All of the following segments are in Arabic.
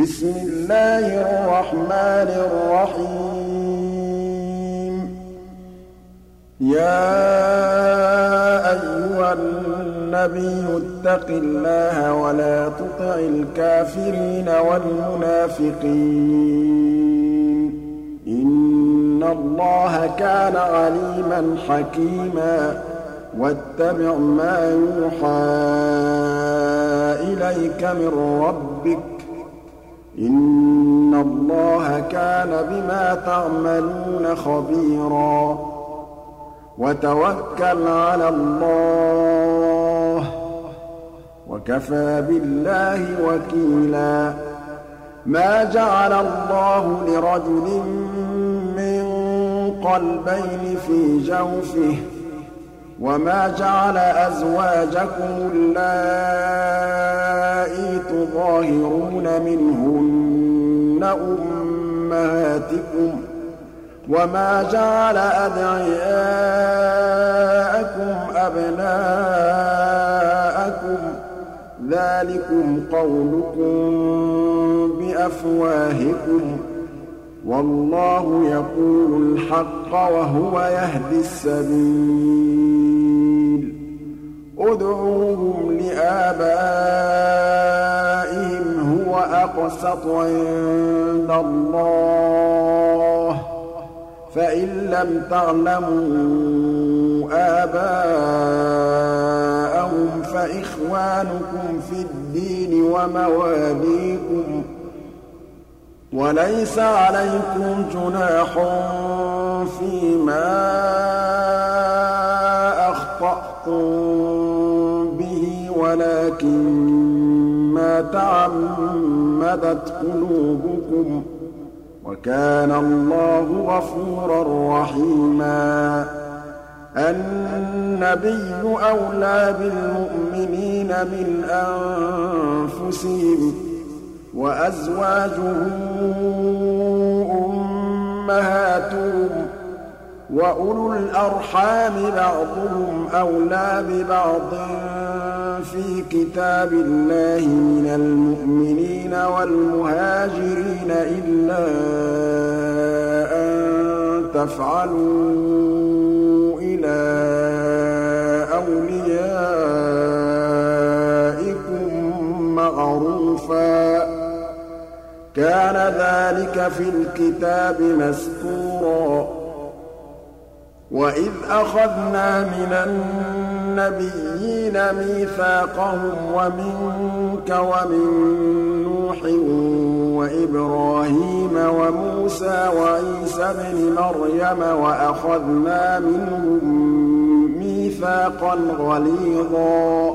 بسم الله الرحمن الرحيم يا أيها النبي اتق الله ولا تطع الكافرين والمنافقين إن الله كان عليما حكيما واتبع ما يوحى إليك من ربك إن الله كان بما تعملون خبيرا وتوكل على الله وكفى بالله وكيلا ما جعل الله لرجل من قلبين في جوفه وما جعل أزواجكم اللائي تظاهرون منهن أمهاتكم وما جعل أدعياءكم أبناءكم ذلكم قولكم بأفواهكم والله يقول الحق وهو يهدي السبيل ادعوهم لآبائهم هو أقسط عند الله فإن لم تعلموا آباءهم فإخوانكم في الدين ومواليكم وليس عليكم جناح فيما أخطأتم به ولكن ما تعمدت قلوبكم وكان الله غفورا رحيما النبي أولى بالمؤمنين من أنفسهم وأزواجه أمهاتهم وأولو الأرحام بعضهم أولى ببعض في كتاب الله من المؤمنين والمهاجرين إلا أن تفعلوا إلى أوليائكم معروفا كان ذلك في الكتاب مسطورا وإذ أخذنا من النبيين ميثاقهم ومنك ومن نوح وإبراهيم وموسى وعيسى ابن مريم وأخذنا منهم ميثاقا غليظا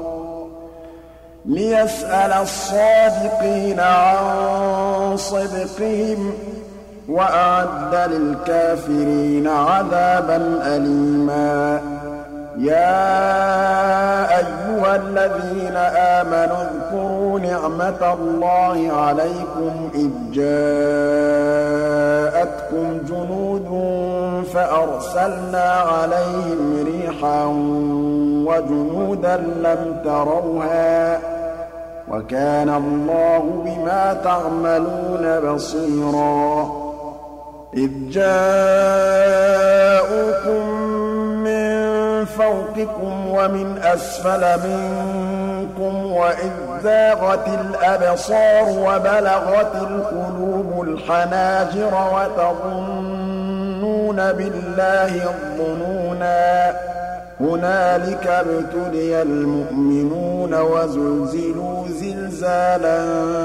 ليسأل الصادقين عن صدقهم وأعد للكافرين عذابا أليما يا أيها الذين آمنوا اذكروا نعمة الله عليكم إذ جاءتكم جنود فأرسلنا عليهم ريحا وجنودا لم تروها وكان الله بما تعملون بصيرا إذ جاءوكم من فوقكم ومن أسفل منكم وإذ زاغت الأبصار وبلغت القلوب الحناجر وتظنون بالله الظنونا هنالك ابتلي المؤمنون وزلزلوا زلزالا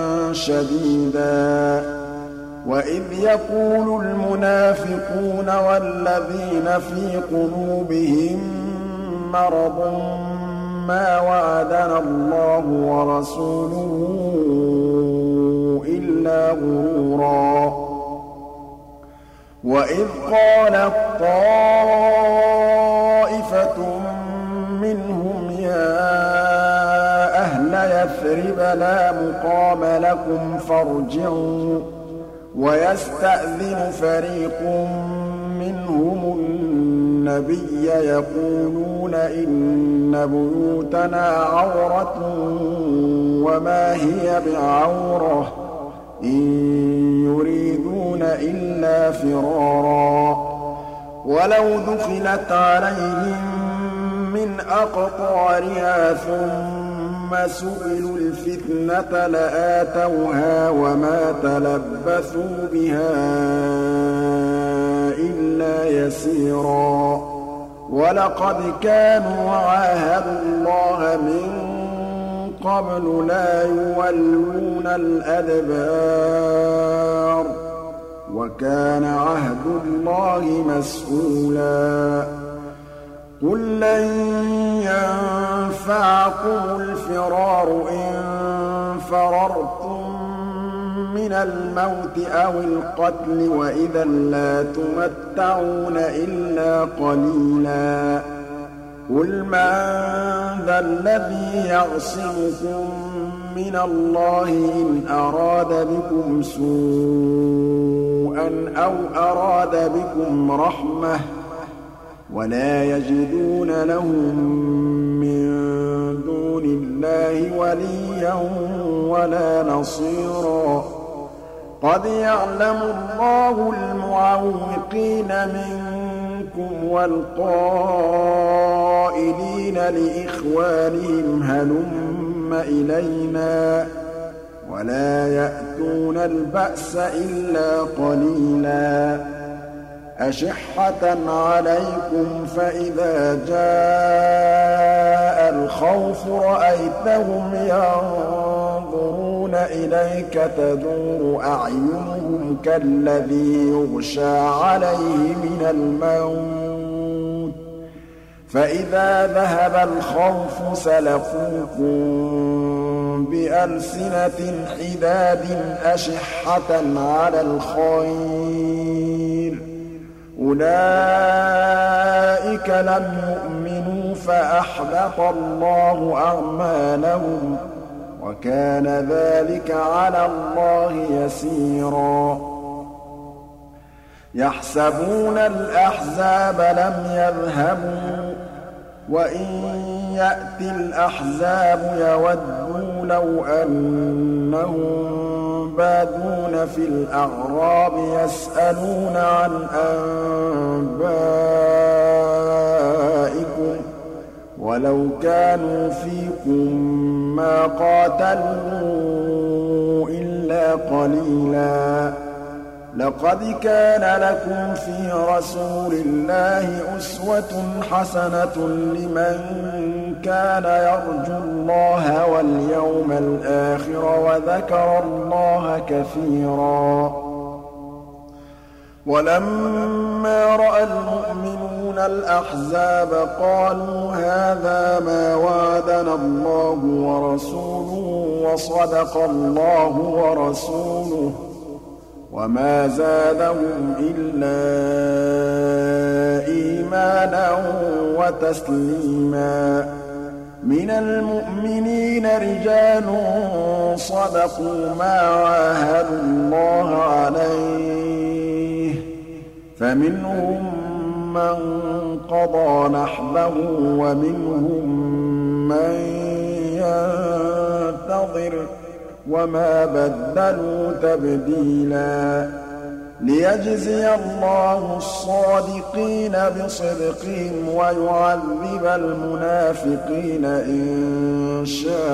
شديدا وإذ يقول المنافقون والذين في قلوبهم مرض ما وعدنا الله ورسوله إلا غرورا وإذ قالت طائفة منهم يا أهل يثرب لا مقام لكم فارجعوا ويستأذن فريق منهم النبي يقولون إن بيوتنا عورة وما هي بعورة إِن يُرِيدُونَ إِلَّا فِرَارًا وَلَوْ دُخِلَتْ عَلَيْهِم مِّنْ أَقْطَارِهَا ثُمَّ سُئِلُوا الْفِتْنَةَ لَآتَوْهَا وَمَا تَلَبَّثُوا بِهَا إِلَّا يَسِيرًا وَلَقَدْ كَانُوا عَاهَدُوا اللَّهَ مِن قَبْلُ لَا يُوَلُّونَ الْأَدْبَارَ وَكَانَ عَهْدُ اللَّهِ مَسْئُولًا قُل لَّن يَنفَعَكُمُ الْفِرَارُ إِن فَرَرْتُم مِّنَ الْمَوْتِ أَوِ الْقَتْلِ وَإِذًا لَّا تُمَتَّعُونَ إِلَّا قَلِيلًا قُلْ مَن ذَا الَّذِي يَعْصِمُكُم مِّنَ اللَّهِ إِنْ أَرَادَ بِكُمْ سُوءًا أَوْ أَرَادَ بِكُمْ رَحْمَةً وَلَا يَجِدُونَ لَهُم مِّن دُونِ اللَّهِ وَلِيًّا وَلَا نَصِيرًا قَدْ يَعْلَمُ اللَّهُ الْمُعَوِّقِينَ مِنكُمْ وَالْقَائِلِينَ لِإِخْوَانِهِمْ هَلُمَّ إِلَيْنَا وَلَا يَأْتُونَ الْبَأْسَ إِلَّا قَلِيلًا أَشِحَّةً عَلَيْكُمْ فَإِذَا جَاءَ الْخَوْفُ رَأَيْتَهُمْ يَنظُرُونَ إِلَيْكَ تَدُورُ أَعْيُنُهُمْ كَالَّذِي يُغْشَىٰ عَلَيْهِ مِنَ الْمَوْتِ فَإِذَا ذَهَبَ الْخَوْفُ سَلَقُوكُم بِأَلْسِنَةٍ حِدَادٍ أَشِحَّةً عَلَى الْخَيْرِ أُولَٰئِكَ لَمْ يُؤْمِنُوا فَأَحْبَطَ اللَّهُ أَعْمَالَهُمْ وَكَانَ ذَٰلِكَ عَلَى اللَّهِ يَسِيرًا يَحْسَبُونَ الْأَحْزَابَ لَمْ يَذْهَبُوا وَإِن يَأْتِ الْأَحْزَابُ يَوَدُّوا لَوْ أَنَّهُم بَادُونَ فِي الْأَعْرَابِ يَسْأَلُونَ عَنْ أَنبَائِكُمْ وَلَوْ كَانُوا فِيكُم مَّا قَاتَلُوا إِلَّا قَلِيلًا لَقَدْ كَانَ لَكُمْ فِي رَسُولِ اللَّهِ أُسْوَةٌ حَسَنَةٌ لِّمَن كَانَ يَرْجُو اللَّهَ وَالْيَوْمَ الْآخِرَ وَذَكَرَ اللَّهَ كَثِيرًا وَلَمَّا رَأَى الْمُؤْمِنُونَ الْأَحْزَابَ قَالُوا هَٰذَا مَا وَعَدَنَا اللَّهُ وَرَسُولُهُ وَصَدَقَ اللَّهُ وَرَسُولُهُ وَمَا زَادَهُمْ إِلَّا إِيمَانًا وَتَسْلِيمًا مِنَ الْمُؤْمِنِينَ رِجَالٌ صَدَقُوا مَا عَاهَدُوا اللَّهَ عَلَيْهِ فَمِنْهُم مَّن قَضَىٰ نَحْبَهُ وَمِنْهُم مَّن يَنتَظِرُ وَمَا بَدَّلُوا تَبْدِيلًا لِيَجْزِيَ اللَّهُ الصَّادِقِينَ بِصِدْقِهِمْ وَيُعَذِّبَ الْمُنَافِقِينَ إِن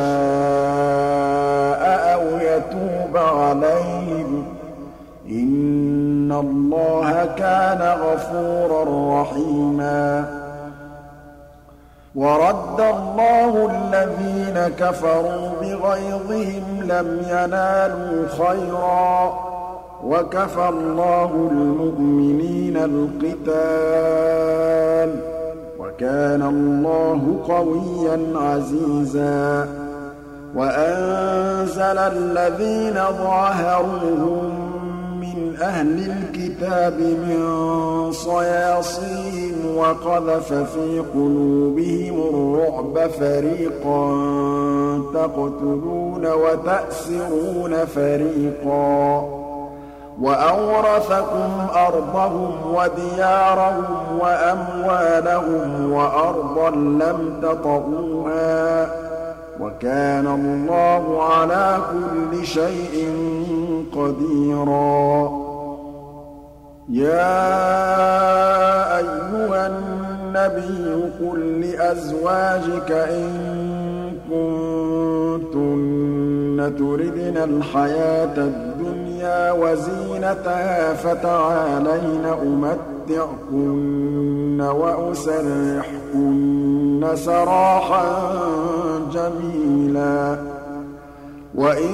شَاءَ أَوْ يَتُوبَ عَلَيْهِمْ إِنَّ اللَّهَ كَانَ غَفُورًا رَّحِيمًا وَرَدَّ اللَّهُ الَّذِينَ كَفَرُوا بِغَيْظِهِمْ لَمْ يَنَالُوا خَيْرًا وَكَفَى اللَّهُ الْمُؤْمِنِينَ الْقِتَالَ وَكَانَ اللَّهُ قَوِيًّا عَزِيزًا وَأَنزَلَ الَّذِينَ ظَاهَرُوهُم مِّنْ أَهْلِ الْكِتَابِ مِن صَيَاصِيهِمْ وَقَذَفَ فِي قُلُوبِهِمُ الرُّعْبَ فَرِيقًا تَقْتُلُونَ وَتَأْسِرُونَ فَرِيقًا وَأَوْرَثَكُمْ أَرْضَهُمْ وَدِيَارَهُمْ وَأَمْوَالَهُمْ وَأَرْضًا لَّمْ تَطَئُوهَا وكان الله على كل شيء قديرا يا أيها النبي قل لأزواجك إن كنتن تردن الحياة الدنيا وزينتها فتعالين أمتعكن وأسرحكن سراحا جميلا وإن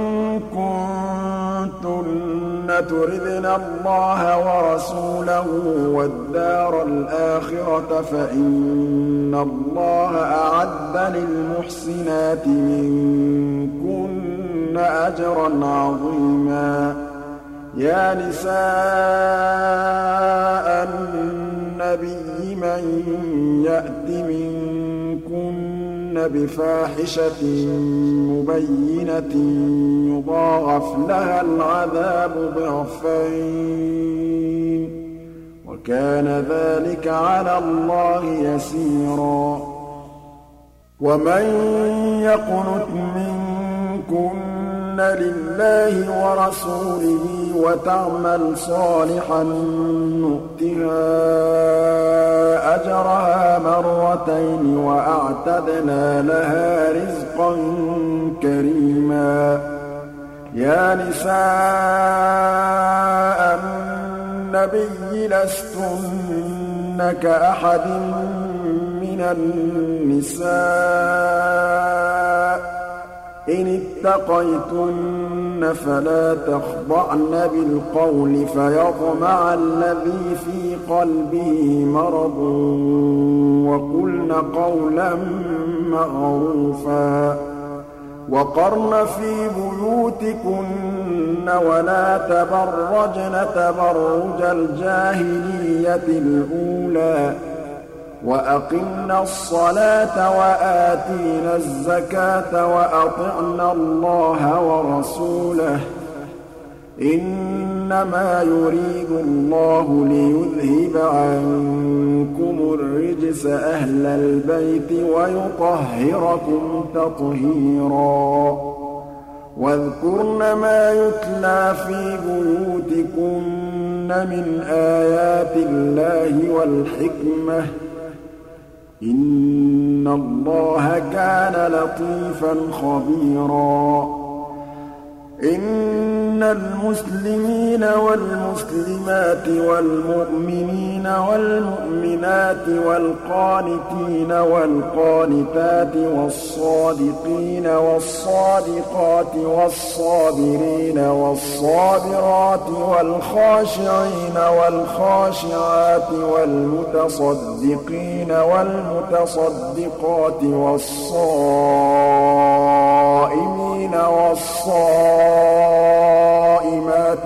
كنتن تردن الله ورسوله والدار الآخرة فإن الله أعد للمحسنات منكن أجرا عظيما يا نساء النبي من يأت منكن بفاحشة مبينة يضاعف لها العذاب ضعفين وكان ذلك على الله يسيرا ومن يقنت منكن لله ورسوله وتعمل صالحا نؤتها أجرها مرتين وأعتدنا لها رزقا كريما يا نساء النبي لستن كأحد من النساء إن اتقيتن فلا تخضعن بالقول فيطمع الذي في قلبه مرض وقلن قولا معروفا وقرن في بيوتكن ولا تبرجن تبرج الجاهلية الأولى وأقمنا الصلاة وآتينا الزكاة وأطعنا الله ورسوله إنما يريد الله ليذهب عنكم الرجس أهل البيت ويطهركم تطهيرا واذكرن ما يتلى في بيوتكن من آيات الله والحكمة إن الله كان لطيفا خبيرا إن المسلمين والمسلمات والمؤمنين والمؤمنات والقانتين والقانتات والصادقين والصادقات والصابرين والصابرات والخاشعين والخاشعات والمتصدقين والمتصدقات والصائمين والصائمات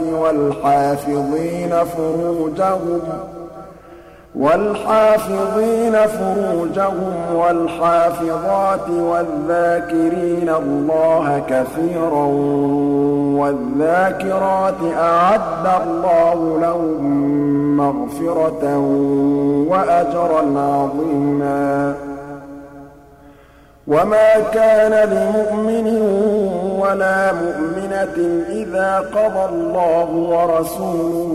والحافظين فروجهم والحافظات والذاكرين الله كثيرا والذاكرات أعد الله لهم مغفرة وأجرا عظيما وما كان لمؤمن ولا مؤمنة إذا قضى الله ورسوله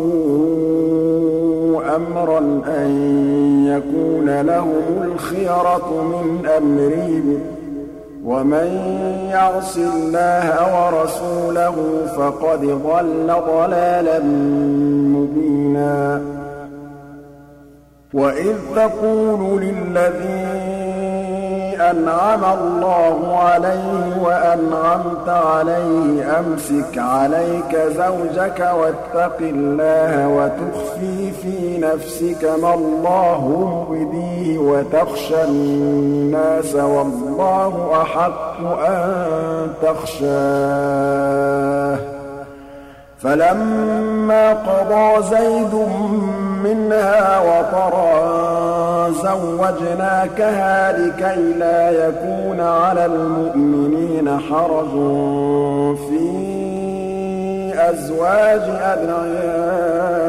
أمرا أن يكون لهم الخيرة من أمرهم ومن يعص الله ورسوله فقد ضل ضلالا مبينا وإذ تقول للذين أنعم الله عليه وأنعمت عليه أمسك عليك زوجك واتق الله وتخفي في نفسك ما الله مبديه وتخشى الناس والله أحق أن تخشاه فلما قضى زيد منها وطرا زوجناكها لكي لا يكون على المؤمنين حرج في أزواج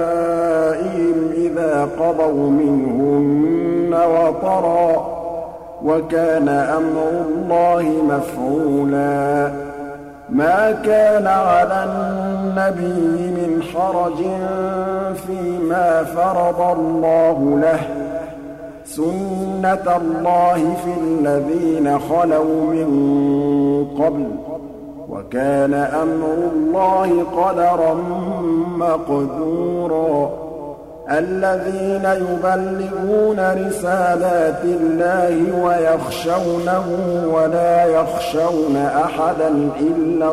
أدعيائهم إذا قضوا منهن وطرا وَكَانَ أَمْرُ اللَّهِ مَفْعُولًا مَا كَانَ عَلَى النَّبِيِّ مِنْ حَرَجٍ فِيمَا فَرَضَ اللَّهُ لَهُ سُنَّةَ اللَّهِ فِي الَّذِينَ خَلَوْا مِن قَبْلُ وَكَانَ أَمْرُ اللَّهِ قَدَرًا مَّقْدُورًا الَّذِينَ يُبَلِّغُونَ رِسَالَاتِ اللَّهِ وَيَخْشَوْنَهُ وَلَا يَخْشَوْنَ أَحَدًا إِلَّا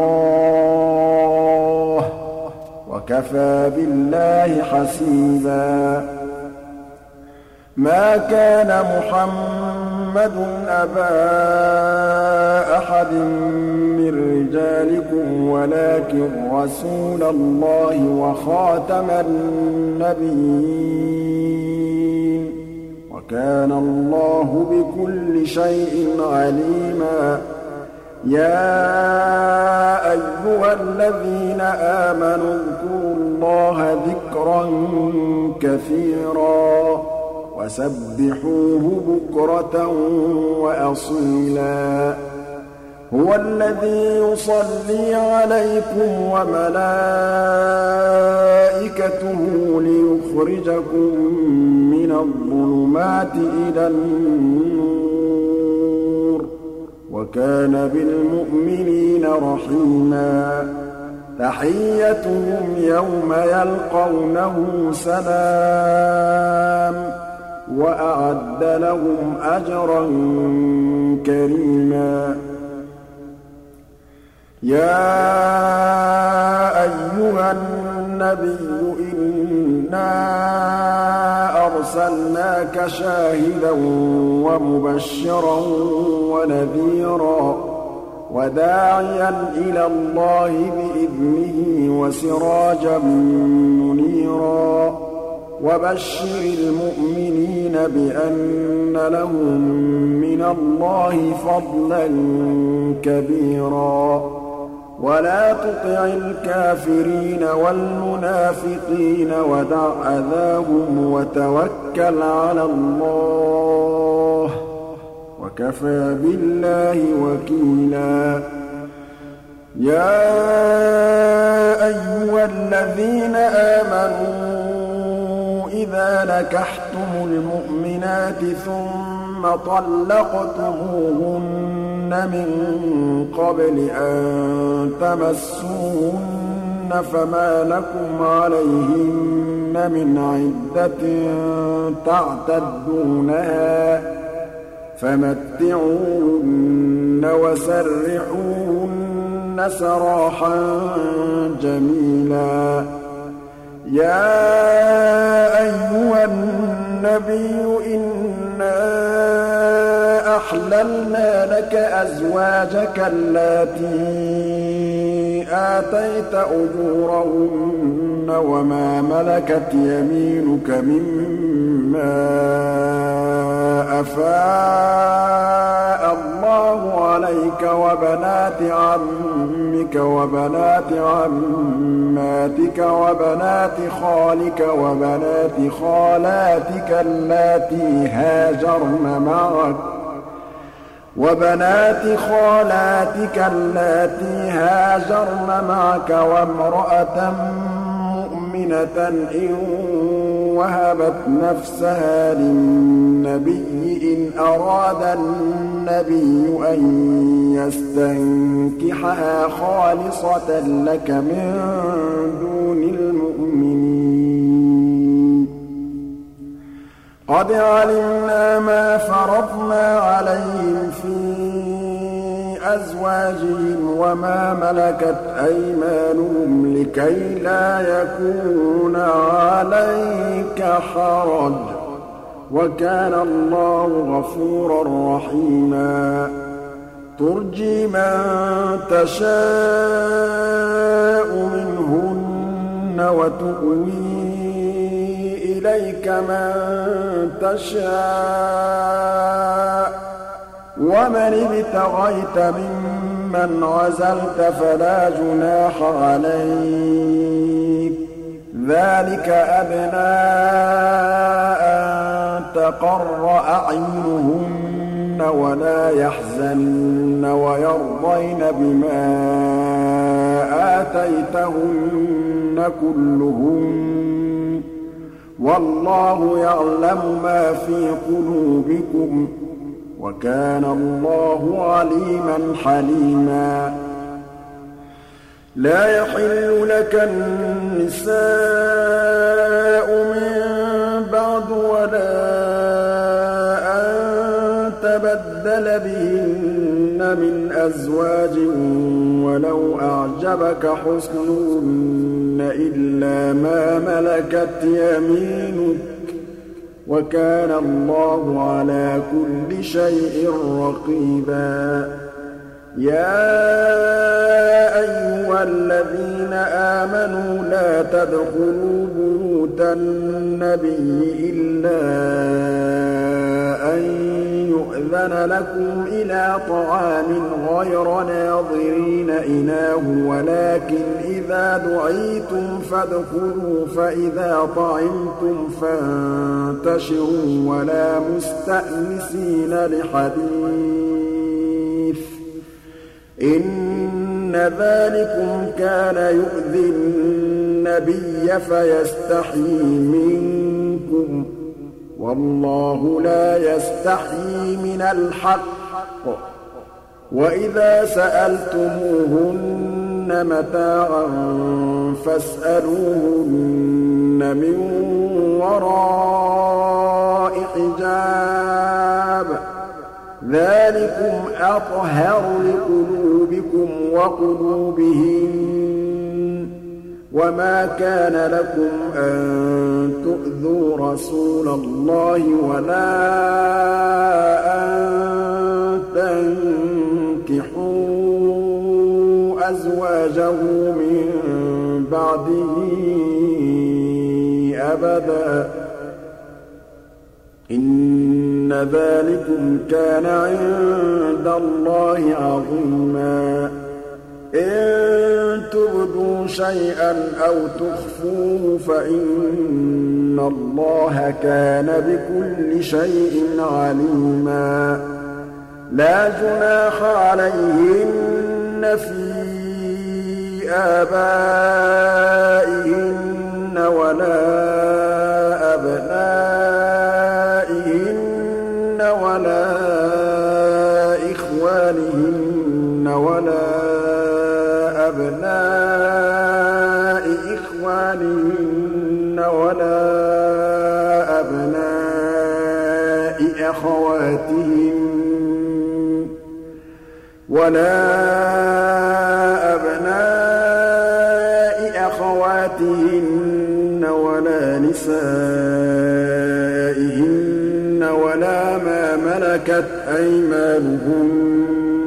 اللَّهَ ۗ وَكَفَىٰ بِاللَّهِ حَسِيبًا مَا كَانَ مُحَمَّدٌ أَبَا أَحَدٍ مِّن رِّجَالِكُمْ وَلَٰكِن رَّسُولَ اللَّهِ وَخَاتَمَ النَّبِيِّينَ ۗ وَكَانَ اللَّهُ بِكُلِّ شَيْءٍ عَلِيمًا يَا أَيُّهَا الَّذِينَ آمَنُوا اذْكُرُوا اللَّهَ ذِكْرًا كَثِيرًا وَسَبِّحُوهُ بُكْرَةً وَأَصِيلًا هُوَ الَّذِي يُصَلِّي عَلَيْكُمْ وَمَلَائِكَتُهُ لِيُخْرِجَكُم مِّنَ الظُّلُمَاتِ إِلَى النُّورِ ۚ وَكَانَ بِالْمُؤْمِنِينَ رَحِيمًا تَحِيَّتُهُمْ يَوْمَ يَلْقَوْنَهُ سَلَامٌ وَأَعَدَّ لَهُمْ أَجْرًا كَرِيمًا يَا أَيُّهَا النَّبِيُّ إِنَّا أَرْسَلْنَاكَ شَاهِدًا وَمُبَشِّرًا وَنَذِيرًا وَدَاعِيًا إِلَى اللَّهِ بِإِذْنِهِ وَسِرَاجًا مُّنِيرًا وَبَشِّرِ الْمُؤْمِنِينَ بِأَنَّ لَهُم مِّنَ اللَّهِ فَضْلًا كَبِيرًا وَلَا تُطِعِ الْكَافِرِينَ وَالْمُنَافِقِينَ وَدَعْ أَذَاهُمْ وَتَوَكَّلْ عَلَى اللَّهِ ۚ وَكَفَىٰ بِاللَّهِ وَكِيلًا يَا أَيُّهَا الَّذِينَ آمَنُوا إِذَا نَكَحْتُمُ الْمُؤْمِنَاتِ ثُمَّ طَلَّقْتُمُوهُنَّ مِن قَبْلِ أَن تَمَسُّوهُنَّ فَمَا لَكُمْ عَلَيْهِنَّ مِنْ عِدَّةٍ تَعْتَدُّونَهَا فَمَتِّعُوهُنَّ وَسَرِّحُوهُنَّ سَرَاحًا جَمِيلًا يَا أَيُّهَا النَّبِيُّ إِنَّا أَحْلَلْنَا لَكَ أَزْوَاجَكَ اللَّاتِي آتَيْتَ أُجُورَهُنَّ وَمَا مَلَكَتْ يَمِينُكَ مِمَّا أَفَاءَ اللَّهُ عَلَيْكَ وَبَنَاتِ عَمِّكَ وَبَنَاتِ عَمَّاتِكَ وَبَنَاتِ خَالِكَ وَبَنَاتِ خَالَاتِكَ اللَّاتِي هَاجَرْنَ مَعَكَ وَامْرَأَةً مُّؤْمِنَةً إِن وَهَبَتْ نَفْسَهَا لِلنَّبِيِّ إِنْ أَرَادَ النَّبِيُّ أَن يَسْتَنكِحَهَا خَالِصَةً لَّكَ مِن دُونِ الْمُؤْمِنِينَ قَدْ عَلِمْنَا مَا فَرَضْنَا عَلَيْهِمْ فِي أَزْوَاجِهِمْ وَمَا مَلَكَتْ أَيْمَانُهُمْ لِكَيْلَا يَكُونَ عَلَيْكَ حَرَجٌ ۗ وَكَانَ اللَّهُ غَفُورًا رَّحِيمًا تُرْجِي مَن تَشَاءُ مِنْهُنَّ وَتُؤْوِي إِلَيْكَ مَن تَشَاءُ ۖ وَمَنِ ابْتَغَيْتَ مِمَّنْ عَزَلْتَ فَلَا جُنَاحَ عَلَيْكَ ۚ ذَٰلِكَ أَدْنَىٰ أَن تَقَرَّ أَعْيُنُهُنَّ ولا يحزنن ويرضين بما آتيتهن كلهن والله يعلم ما في قلوبكم وكان الله عليما حليما لا يحل لك النساء من بعد ولا أن تبدل بهن من أزواج ولو أعجبك حسنهن إلا ما ملكت يمينك وكان الله على كل شيء رقيبا يا أيها الذين آمنوا لا تدخلوا بيوت النبي إلا أن يؤذن لكم إلى طعام غير ناظرين إناه ولكن إذا دعيتم فادخلوا فإذا طعمتم فانتشروا ولا مستأنسين لحديث إن ذلكم كان يؤذي النبي فيستحيي منكم والله لا يستحيي من الحق وإذا سألتموهن متاعا فاسألوهن من وراء حجاب ذلكم أطهر لقلوبكم وقلوبهن وما كان لكم أن تؤذوا رسول الله ولا أن تنكحوا أزواجه من بعده أبدا إن ذلكم كان عند الله عظيما إن تبدوا شيئا أو تخفوه فإن الله كان بكل شيء عليما لا جناح عليهن في آبائهن ولا أبنائهن ولا إخوانهن ولا أبناء إخوانهن ولا أبناء أخواتهن ولا أبناء أخواتهن ولا نسائهن ولا ما ملكت أيمانهن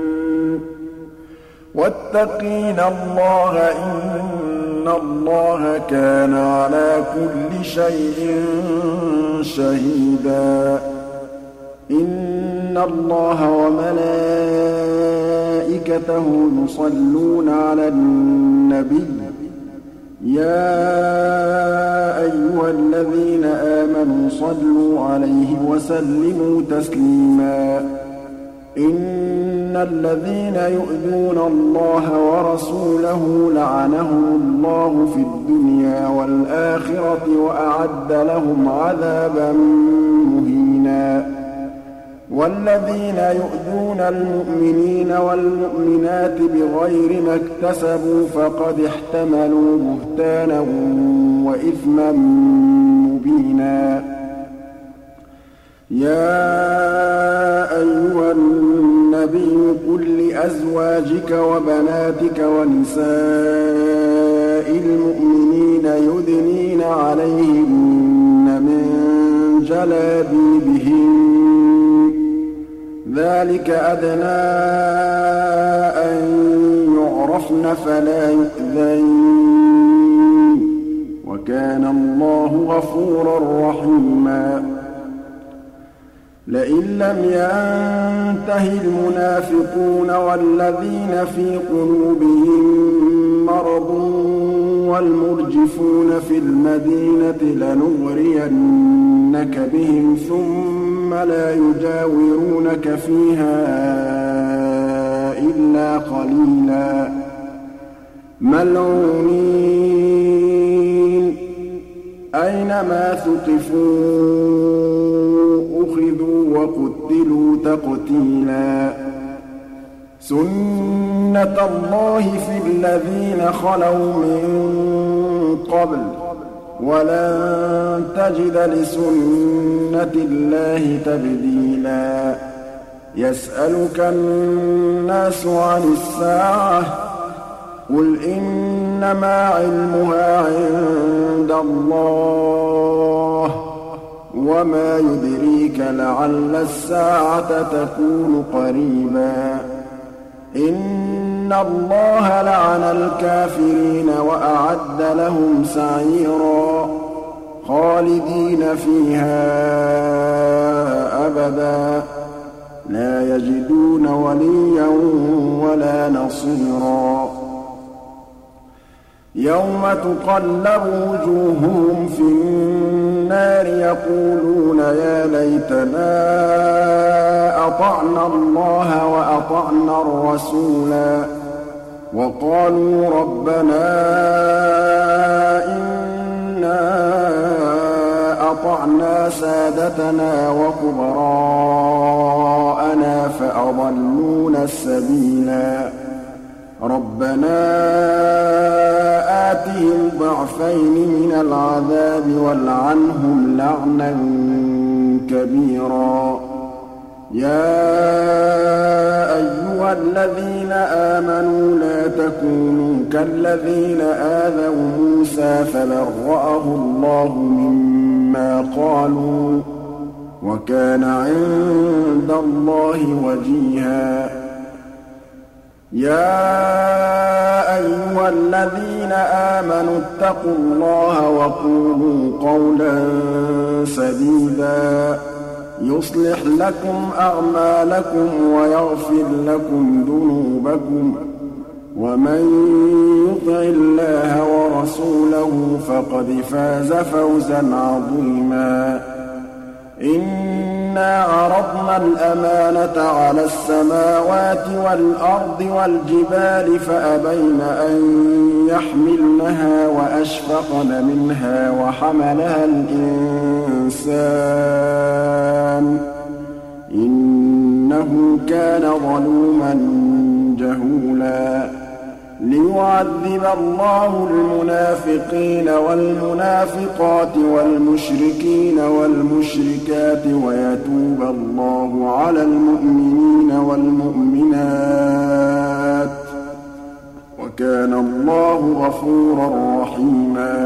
واتقين الله إن الله كان على كل شيء شهيدا إن الله وملائكته يصلون على النبي يا أيها الذين آمنوا صلوا عليه وسلموا تسليما إن الذين يؤذون الله ورسوله لعنهم الله في الدنيا والآخرة وأعد لهم عذابا مهينا والذين يؤذون المؤمنين والمؤمنات بغير ما اكتسبوا فقد احتملوا بهتانا وإثما مبينا يا أيها النبي قل لأزواجك وبناتك ونساء المؤمنين يدنين عليهن من جلابيبهن ذلك أدنى أن يعرفن فلا يؤذين وكان الله غفورا رحيما لئن لم ينته المنافقون والذين في قلوبهم مرض وَالْمُرْجِفُونَ فِي الْمَدِينَةِ لَنُغْرِيَنَّكَ بِهِمْ ثُمَّ لَا يُجَاوِرُونَكَ فِيهَا إِلَّا قَلِيلًا مَّلْعُونِينَ أَيْنَمَا ثُقِفُوا أُخِذُوا وَقُتِّلُوا تَقْتِيلًا سُنَّةَ اللَّهِ فِي الَّذِينَ خَلَوْا مِن قَبْلُ وَلَن تَجِدَ لِسُنَّةِ اللَّهِ تَبْدِيلًا يَسْأَلُكَ النَّاسُ عَنِ السَّاعَةِ قُلْ إِنَّمَا عِلْمُهَا عِندَ اللَّهِ وَمَا يُدْرِيكَ لَعَلَّ السَّاعَةَ تَكُونُ قَرِيبًا إِنَّ اللَّهَ لَعَنَ الْكَافِرِينَ وَأَعَدَّ لَهُمْ سَعِيرًا خَالِدِينَ فِيهَا أَبَدًا لَّا يَجِدُونَ وَلِيًّا وَلَا نَصِيرًا يَوْمَ تُقَلَّبُ وُجُوهُهُمْ فِي النَّارِ يَقُولُونَ يَا لَيْتَنَا أَطَعْنَا اللَّهَ وَأَطَعْنَا الرَّسُولَا وَقَالُوا رَبَّنَا إِنَّا أَطَعْنَا سَادَتَنَا وَكُبَرَاءَنَا فَأَضَلُّونَا السَّبِيلَا رَبَّنَا آتِهِمْ ضِعْفَيْنِ مِنَ الْعَذَابِ وَالْعَنْهُمْ لَعْنًا كَبِيرًا يَا أَيُّهَا الَّذِينَ آمَنُوا لَا تَكُونُوا كَالَّذِينَ آذَوْا مُوسَىٰ فَبَرَّأَهُ اللَّهُ مِمَّا قَالُوا وَكَانَ عِندَ اللَّهِ وَجِيهًا يَا أَيُّهَا الَّذِينَ آمَنُوا اتَّقُوا اللَّهَ وَقُولُوا قَوْلًا سَدِيدًا يُصْلِحْ لَكُمْ أَعْمَالَكُمْ وَيَغْفِرْ لَكُمْ ذُنُوبَكُمْ وَمَن يُطِعِ اللَّهَ وَرَسُولَهُ فَقَدْ فَازَ فَوْزًا عَظِيمًا إِنَّا عَرَضْنَا الْأَمَانَةَ عَلَى السَّمَاوَاتِ وَالْأَرْضِ وَالْجِبَالِ فَأَبَيْنَ أَن يَحْمِلْنَهَا وَأَشْفَقْنَ مِنْهَا وَحَمَلَهَا الْإِنسَانُ إِنَّهُ كَانَ ظَلُومًا جَهُولًا لِيُعَذِّبَ اللَّهُ الْمُنَافِقِينَ وَالْمُنَافِقَاتِ وَالْمُشْرِكِينَ وَالْمُشْرِكَاتِ وَيَتُوبَ اللَّهُ عَلَى الْمُؤْمِنِينَ وَالْمُؤْمِنَاتِ وَكَانَ اللَّهُ غَفُورًا رَّحِيمًا